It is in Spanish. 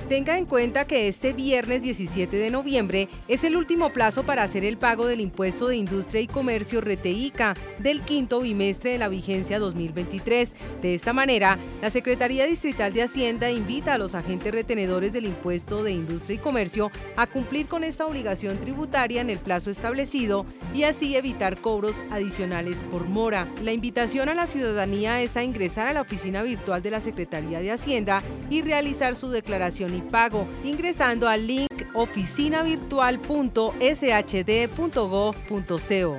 Tenga en cuenta que este viernes 17 de noviembre es el último plazo para hacer el pago del impuesto de industria y comercio RTICA del quinto bimestre de la vigencia 2023. De esta manera, la Secretaría Distrital de Hacienda invita a los agentes retenedores del impuesto de industria y comercio a cumplir con esta obligación tributaria en el plazo establecido y así evitar cobros adicionales por mora. La invitación a la ciudadanía es a ingresar a la oficina virtual de la Secretaría de Hacienda y realizar su declaración y pago ingresando al link oficinavirtual.shd.gov.co.